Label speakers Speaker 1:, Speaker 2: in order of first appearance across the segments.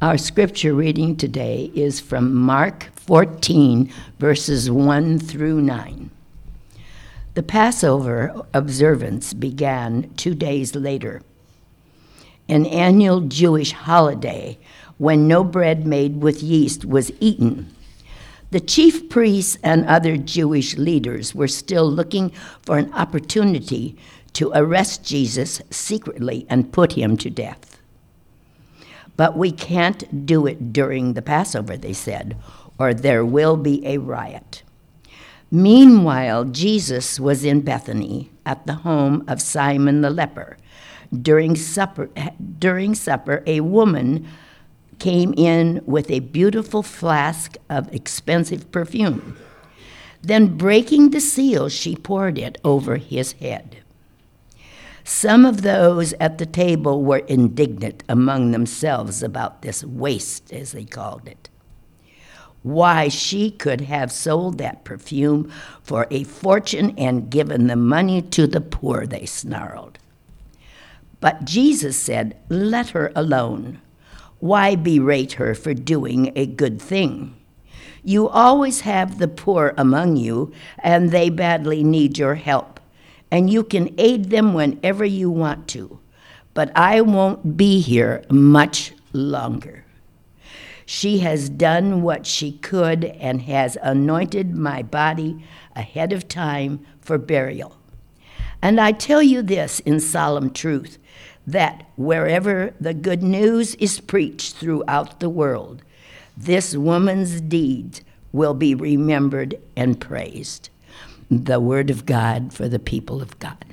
Speaker 1: Our scripture reading today is from Mark 14, verses 1 through 9. The Passover observance began 2 days later, an annual Jewish holiday when no bread made with yeast was eaten. The chief priests and other Jewish leaders were still looking for an opportunity to arrest Jesus secretly and put him to death. But we can't do it during the Passover, they said, or there will be a riot. Meanwhile, Jesus was in Bethany at the home of Simon the leper. During supper, a woman came in with a beautiful flask of expensive perfume. Then, breaking the seal, she poured it over his head. Some of those at the table were indignant among themselves about this waste, as they called it. Why, she could have sold that perfume for a fortune and given the money to the poor, they snarled. But Jesus said, "Let her alone. Why berate her for doing a good thing? You always have the poor among you, and they badly need your help. And you can aid them whenever you want to, but I won't be here much longer. She has done what she could and has anointed my body ahead of time for burial. And I tell you this in solemn truth, that wherever the good news is preached throughout the world, this woman's deeds will be remembered and praised." The word of God for the people of God.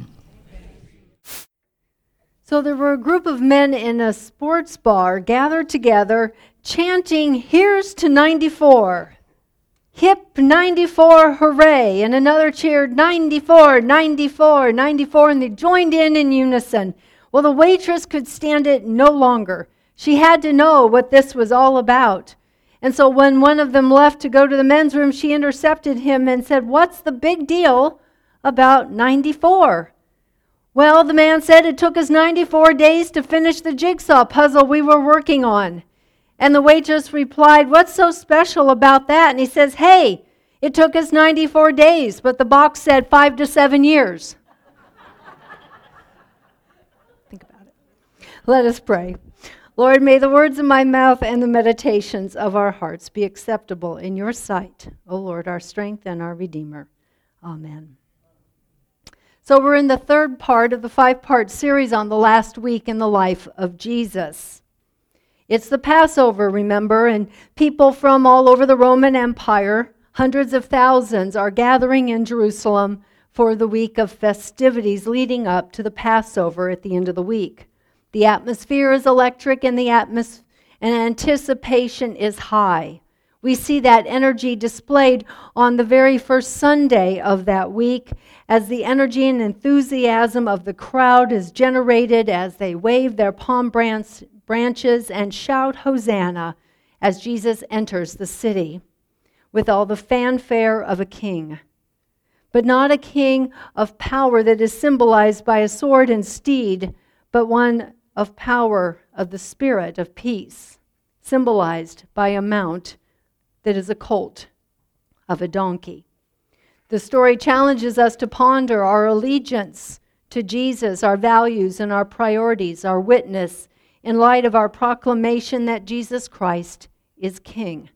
Speaker 2: So there were a group of men in a sports bar gathered together chanting, "Here's to 94. Hip 94, hooray." And another cheered, 94, 94, 94, and they joined in unison. Well, the waitress could stand it no longer. She had to know what this was all about. And so when one of them left to go to the men's room, she intercepted him and said, "What's the big deal about 94? Well, the man said, "It took us 94 days to finish the jigsaw puzzle we were working on." And the waitress replied, "What's so special about that?" And he says, "Hey, it took us 94 days, but the box said 5 to 7 years. Think about it. Let us pray. Lord, may the words of my mouth and the meditations of our hearts be acceptable in your sight, O Lord, our strength and our Redeemer. Amen. So we're in the third part of the 5-part series on the last week in the life of Jesus. It's the Passover, remember, and people from all over the Roman Empire, hundreds of thousands, are gathering in Jerusalem for the week of festivities leading up to the Passover at the end of the week. The atmosphere is electric and and anticipation is high. We see that energy displayed on the very first Sunday of that week as the energy and enthusiasm of the crowd is generated as they wave their palm branches and shout Hosanna as Jesus enters the city with all the fanfare of a king. But not a king of power that is symbolized by a sword and steed, but one of power of the spirit of peace, symbolized by a mount that is a colt of a donkey. The story challenges us to ponder our allegiance to Jesus, our values and our priorities, our witness, in light of our proclamation that Jesus Christ is King.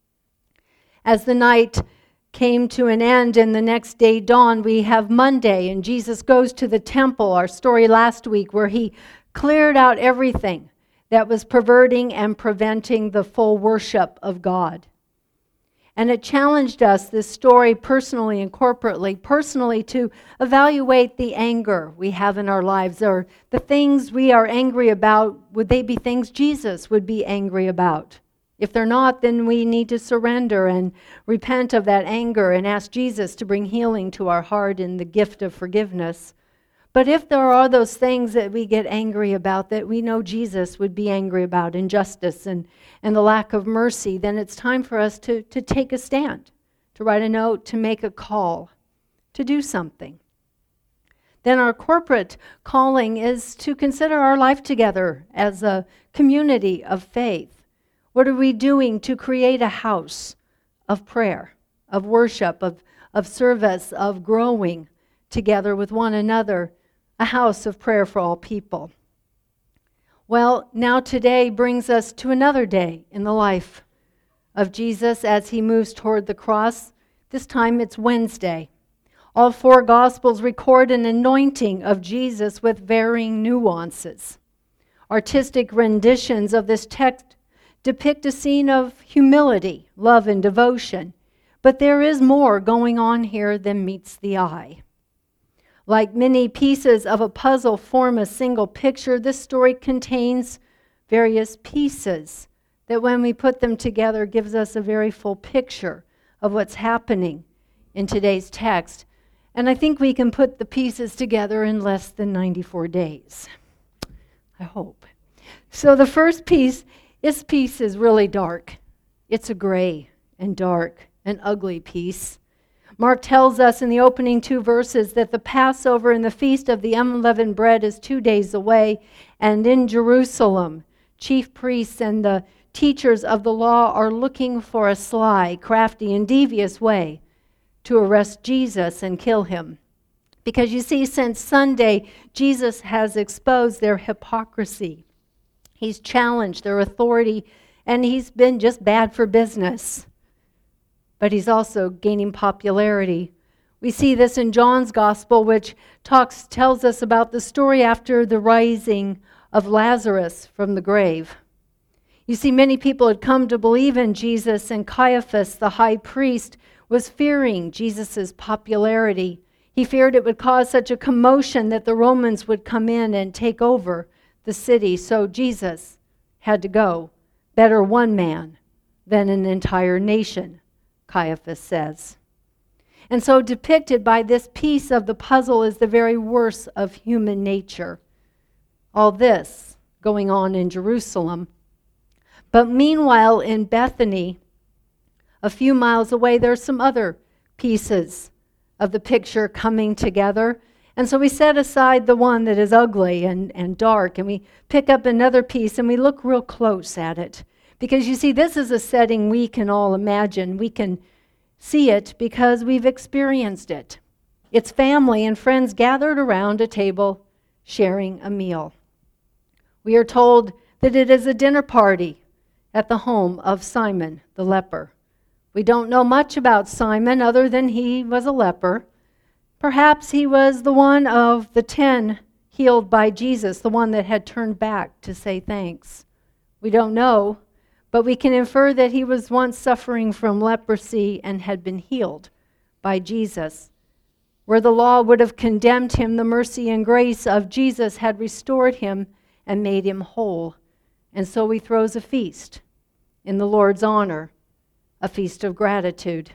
Speaker 2: As the night came to an end and the next day dawned, we have Monday, and Jesus goes to the temple, our story last week, where he cleared out everything that was perverting and preventing the full worship of God. And it challenged us, this story, personally and corporately, personally to evaluate the anger we have in our lives, or the things we are angry about. Would they be things Jesus would be angry about? If they're not, then we need to surrender and repent of that anger and ask Jesus to bring healing to our heart and the gift of forgiveness. But if there are those things that we get angry about that we know Jesus would be angry about, injustice and the lack of mercy, then it's time for us to take a stand, to write a note, to make a call, to do something. Then our corporate calling is to consider our life together as a community of faith. What are we doing to create a house of prayer, of worship, of service, of growing together with one another, a house of prayer for all people? Well, now today brings us to another day in the life of Jesus as he moves toward the cross. This time it's Wednesday. All four Gospels record an anointing of Jesus with varying nuances. Artistic renditions of this text depict a scene of humility, love, and devotion, but there is more going on here than meets the eye. Like many pieces of a puzzle form a single picture, this story contains various pieces that when we put them together gives us a very full picture of what's happening in today's text. And I think we can put the pieces together in less than 94 days. I hope. So the first piece, this piece is really dark. It's a gray and dark and ugly piece. Mark tells us in the opening 2 verses that the Passover and the Feast of the Unleavened Bread is 2 days away, and in Jerusalem, chief priests and the teachers of the law are looking for a sly, crafty, and devious way to arrest Jesus and kill him. Because you see, since Sunday, Jesus has exposed their hypocrisy. He's challenged their authority, and he's been just bad for business. But he's also gaining popularity. We see this in John's Gospel, which tells us about the story after the rising of Lazarus from the grave. You see, many people had come to believe in Jesus, and Caiaphas, the high priest, was fearing Jesus' popularity. He feared it would cause such a commotion that the Romans would come in and take over the city. So Jesus had to go. Better one man than an entire nation, Caiaphas says. And so depicted by this piece of the puzzle is the very worst of human nature. All this going on in Jerusalem. But meanwhile, in Bethany, a few miles away, there's some other pieces of the picture coming together. And so we set aside the one that is ugly and dark, and we pick up another piece and we look real close at it. Because you see, this is a setting we can all imagine. We can see it because we've experienced it. It's family and friends gathered around a table sharing a meal. We are told that it is a dinner party at the home of Simon the leper. We don't know much about Simon other than he was a leper. Perhaps he was the one of the 10 healed by Jesus, the one that had turned back to say thanks. We don't know, but we can infer that he was once suffering from leprosy and had been healed by Jesus. Where the law would have condemned him, the mercy and grace of Jesus had restored him and made him whole. And so he throws a feast in the Lord's honor, a feast of gratitude.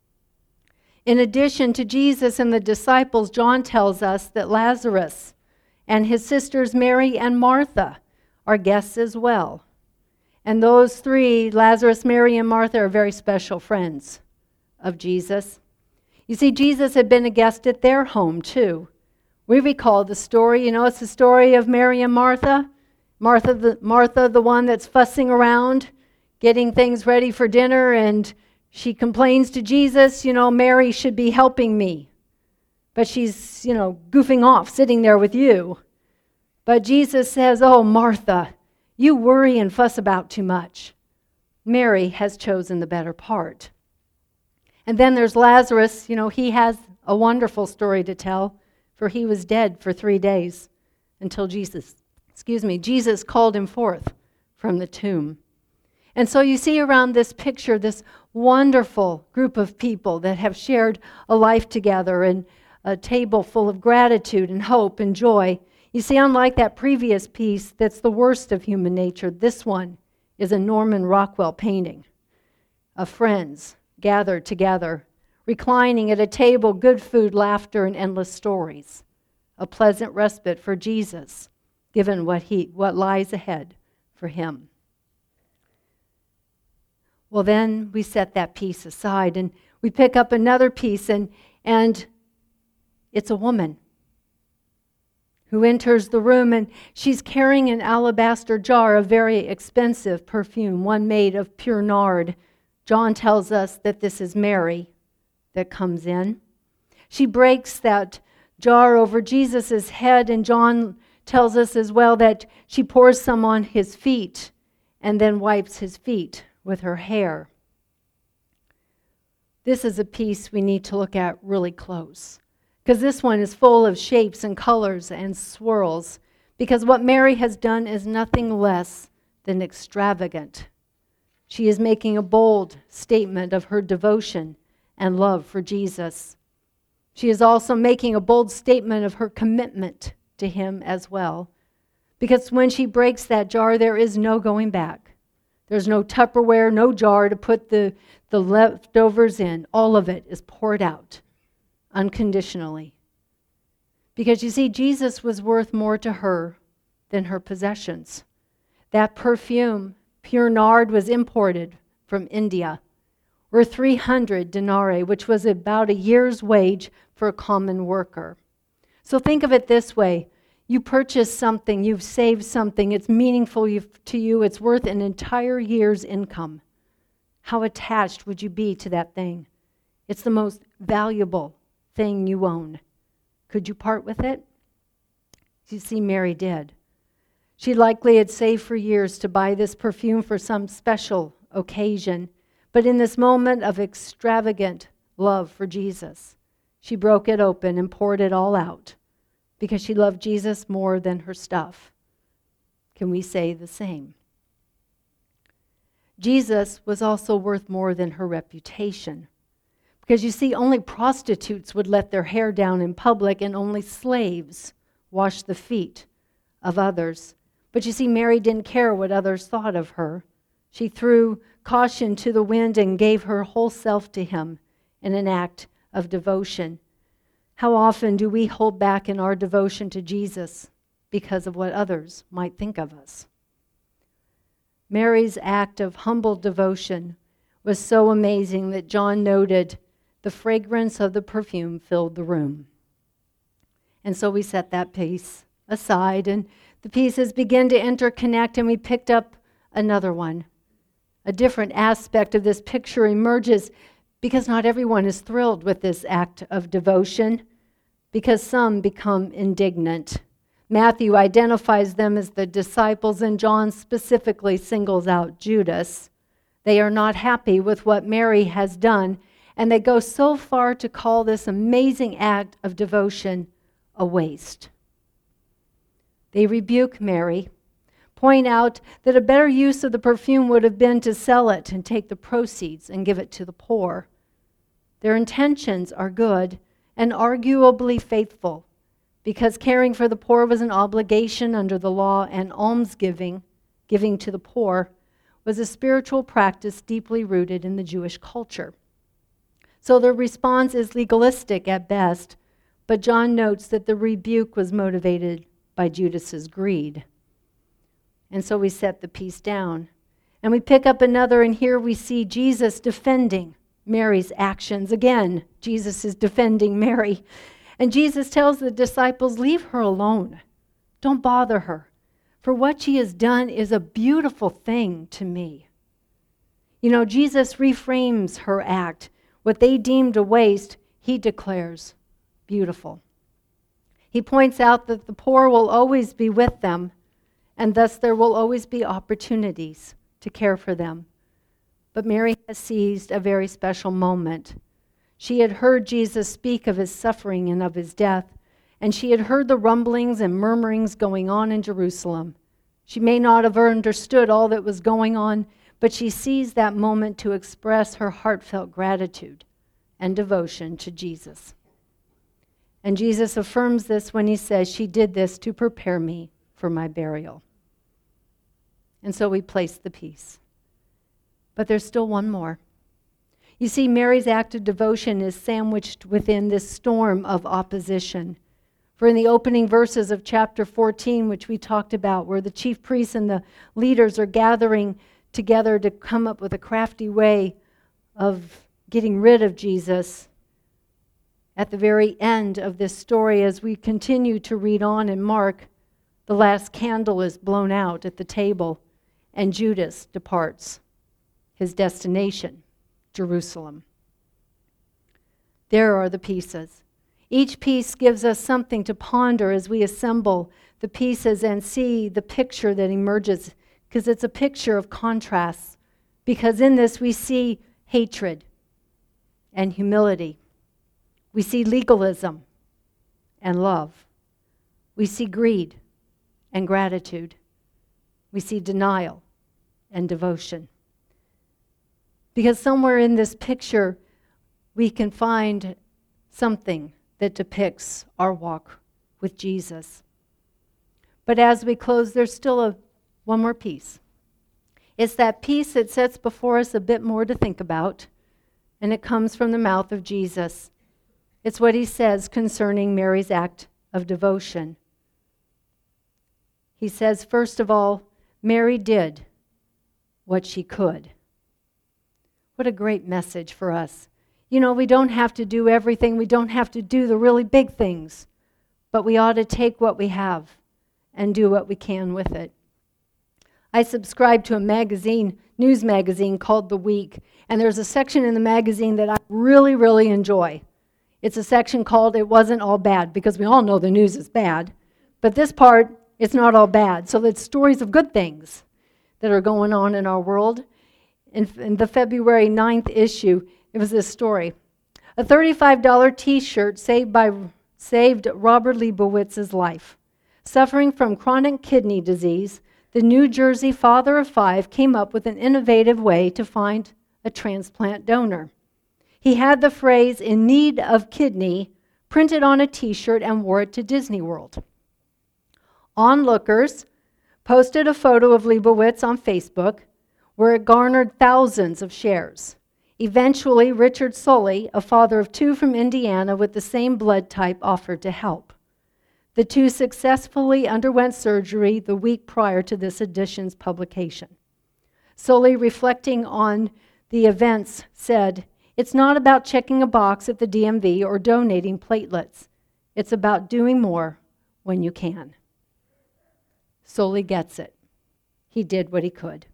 Speaker 2: In addition to Jesus and the disciples, John tells us that Lazarus and his sisters Mary and Martha are guests as well. And those three, Lazarus, Mary, and Martha, are very special friends of Jesus. You see, Jesus had been a guest at their home too. We recall the story, it's the story of Mary and Martha. Martha, the one that's fussing around, getting things ready for dinner, and she complains to Jesus, Mary should be helping me. But she's, goofing off, sitting there with you. But Jesus says, oh, Martha, you worry and fuss about too much. Mary has chosen the better part. And then there's Lazarus. He has a wonderful story to tell, for he was dead for 3 days until Jesus called him forth from the tomb. And so you see around this picture this wonderful group of people that have shared a life together and a table full of gratitude and hope and joy. You see, unlike that previous piece that's the worst of human nature, this one is a Norman Rockwell painting of friends gathered together, reclining at a table, good food, laughter, and endless stories. A pleasant respite for Jesus, given what lies ahead for him. Well, then we set that piece aside and we pick up another piece, and it's a woman. who enters the room, and she's carrying an alabaster jar of very expensive perfume, one made of pure nard. John tells us that this is Mary that comes in. She breaks that jar over Jesus' head, and John tells us as well that she pours some on his feet and then wipes his feet with her hair. This is a piece we need to look at really close, because this one is full of shapes and colors and swirls, because what Mary has done is nothing less than extravagant. She is making a bold statement of her devotion and love for Jesus. She is also making a bold statement of her commitment to him as well, because when she breaks that jar, there is no going back. There's no Tupperware, no jar to put the leftovers in. All of it is poured out unconditionally. Because you see, Jesus was worth more to her than her possessions. That perfume, pure nard, was imported from India, worth 300 denarii, which was about a year's wage for a common worker. So think of it this way. You purchase something, you've saved something, it's meaningful to you, it's worth an entire year's income. How attached would you be to that thing? It's the most valuable thing you own. Could you part with it? You see, Mary did. She likely had saved for years to buy this perfume for some special occasion, but in this moment of extravagant love for Jesus, she broke it open and poured it all out because she loved Jesus more than her stuff. Can we say the same? Jesus was also worth more than her reputation. Because you see, only prostitutes would let their hair down in public, and only slaves wash the feet of others. But you see, Mary didn't care what others thought of her. She threw caution to the wind and gave her whole self to him in an act of devotion. How often do we hold back in our devotion to Jesus because of what others might think of us? Mary's act of humble devotion was so amazing that John noted the fragrance of the perfume filled the room. And so we set that piece aside, and the pieces begin to interconnect, and we picked up another one. A different aspect of this picture emerges because not everyone is thrilled with this act of devotion, because some become indignant. Matthew identifies them as the disciples, and John specifically singles out Judas. They are not happy with what Mary has done, and they go so far to call this amazing act of devotion a waste. They rebuke Mary, point out that a better use of the perfume would have been to sell it and take the proceeds and give it to the poor. Their intentions are good and arguably faithful, because caring for the poor was an obligation under the law, and almsgiving, giving to the poor, was a spiritual practice deeply rooted in the Jewish culture. So their response is legalistic at best, but John notes that the rebuke was motivated by Judas's greed. And so we set the piece down. And we pick up another, and here we see Jesus defending Mary's actions. Again, Jesus is defending Mary. And Jesus tells the disciples, leave her alone. Don't bother her. For what she has done is a beautiful thing to me. You know, Jesus reframes her act. What they deemed a waste, he declares beautiful. He points out that the poor will always be with them, and thus there will always be opportunities to care for them. But Mary has seized a very special moment. She had heard Jesus speak of his suffering and of his death, and she had heard the rumblings and murmurings going on in Jerusalem. She may not have understood all that was going on, but she seized that moment to express her heartfelt gratitude and devotion to Jesus. And Jesus affirms this when he says, she did this to prepare me for my burial. And so we place the piece. But there's still one more. You see, Mary's act of devotion is sandwiched within this storm of opposition. For in the opening verses of chapter 14, which we talked about, where the chief priests and the leaders are gathering together to come up with a crafty way of getting rid of Jesus, At the very end of this story, as we continue to read on in Mark, the last candle is blown out at the table, and Judas departs. His destination, Jerusalem. There are the pieces. Each piece gives us something to ponder as we assemble the pieces and see the picture that emerges, because it's a picture of contrasts. Because in this we see hatred and humility. We see legalism and love. We see greed and gratitude. We see denial and devotion. Because somewhere in this picture, we can find something that depicts our walk with Jesus. But as we close, there's still one more piece. It's that piece that sets before us a bit more to think about, and it comes from the mouth of Jesus. It's what he says concerning Mary's act of devotion. He says, first of all, Mary did what she could. What a great message for us. You know, we don't have to do everything. We don't have to do the really big things. But we ought to take what we have and do what we can with it. I subscribe to a magazine, news magazine called The Week. And there's a section in the magazine that I really, really enjoy. It's a section called It Wasn't All Bad, because we all know the news is bad. But this part, it's not all bad. So it's stories of good things that are going on in our world. In the February 9th issue, it was this story. A $35 t-shirt saved Robert Leibowitz's life. Suffering from chronic kidney disease, the New Jersey father of 5 came up with an innovative way to find a transplant donor. He had the phrase, "in need of kidney," printed on a t-shirt and wore it to Disney World. Onlookers posted a photo of Leibowitz on Facebook, where it garnered thousands of shares. Eventually, Richard Sully, a father of 2 from Indiana with the same blood type, offered to help. The 2 successfully underwent surgery the week prior to this edition's publication. Sully, reflecting on the events, said, "It's not about checking a box at the DMV or donating platelets. It's about doing more when you can." Sully gets it. He did what he could.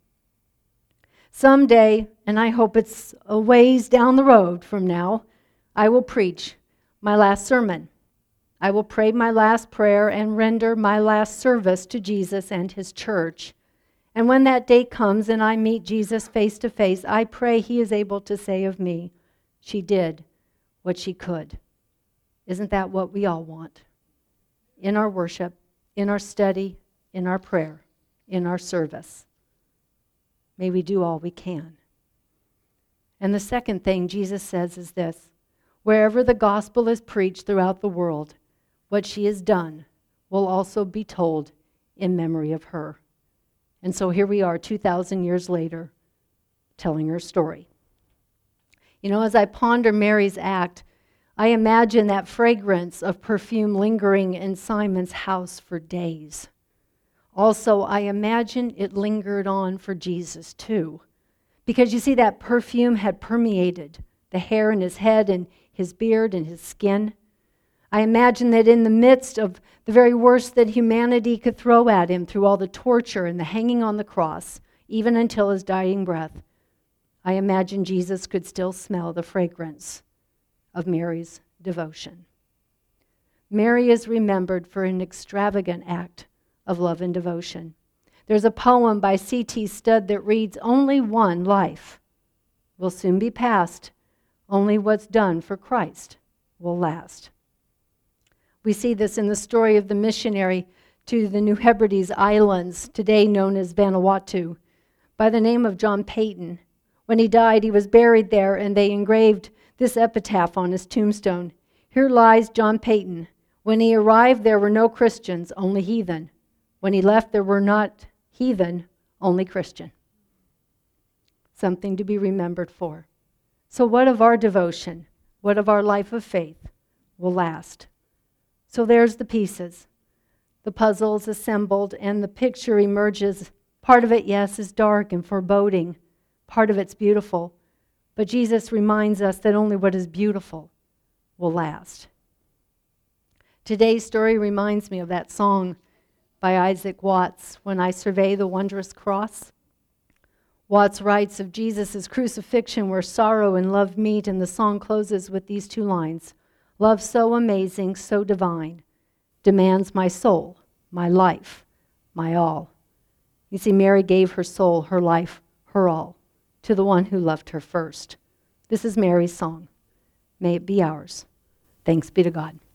Speaker 2: Someday, and I hope it's a ways down the road from now, I will preach my last sermon. I will pray my last prayer and render my last service to Jesus and his church. And when that day comes and I meet Jesus face to face, I pray he is able to say of me, "She did what she could." Isn't that what we all want? In our worship, in our study, in our prayer, in our service. May we do all we can. And the second thing Jesus says is this: wherever the gospel is preached throughout the world, what she has done will also be told in memory of her. And so here we are 2,000 years later, telling her story. You know, as I ponder Mary's act, I imagine that fragrance of perfume lingering in Simon's house for days. Also, I imagine it lingered on for Jesus too. Because you see, that perfume had permeated the hair in his head and his beard and his skin. I imagine that in the midst of the very worst that humanity could throw at him, through all the torture and the hanging on the cross, even until his dying breath, I imagine Jesus could still smell the fragrance of Mary's devotion. Mary is remembered for an extravagant act of love and devotion. There's a poem by C.T. Studd that reads, "Only one life will soon be past. Only what's done for Christ will last." We see this in the story of the missionary to the New Hebrides Islands, today known as Vanuatu, by the name of John Peyton. When he died, he was buried there, and they engraved this epitaph on his tombstone: "Here lies John Peyton. When he arrived, there were no Christians, only heathen. When he left, there were not heathen, only Christian." Something to be remembered for. So what of our devotion? What of our life of faith will last? So there's the pieces. The puzzle is assembled, and the picture emerges. Part of it, yes, is dark and foreboding. Part of it's beautiful. But Jesus reminds us that only what is beautiful will last. Today's story reminds me of that song by Isaac Watts, When I Survey the Wondrous Cross. Watts writes of Jesus' crucifixion where sorrow and love meet, and the song closes with these two lines: love so amazing, so divine, demands my soul, my life, my all. You see, Mary gave her soul, her life, her all to the one who loved her first. This is Mary's song. May it be ours. Thanks be to God.